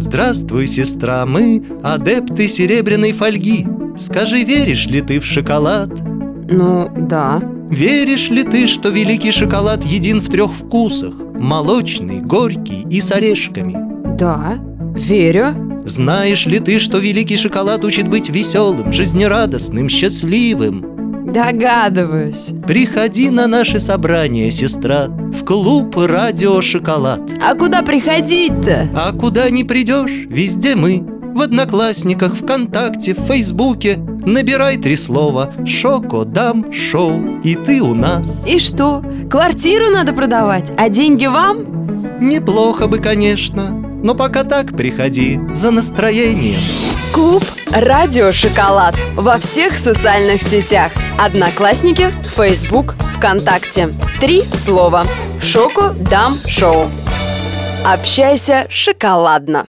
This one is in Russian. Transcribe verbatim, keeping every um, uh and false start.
Здравствуй, сестра, мы адепты серебряной фольги. Скажи, веришь ли ты в шоколад? Ну, да. Веришь ли ты, что великий шоколад един в трех вкусах? Молочный, горький и с орешками. Да, верю. Знаешь ли ты, что великий шоколад учит быть веселым, жизнерадостным, счастливым? Догадываюсь. Приходи на наше собрание, сестра, в клуб «Радио Шоколад». А куда приходить-то? А куда не придешь, везде мы. В Одноклассниках, ВКонтакте, в Фейсбуке. Набирай три слова «Шоко Дам Шоу», и ты у нас. И что, квартиру надо продавать, а деньги вам? Неплохо бы, конечно, но пока так приходи за настроением. Клуб «Радио Шоколад» во всех социальных сетях: Одноклассники, Фейсбук, ВКонтакте. Три слова: «Шоко Дам Шоу». Общайся шоколадно.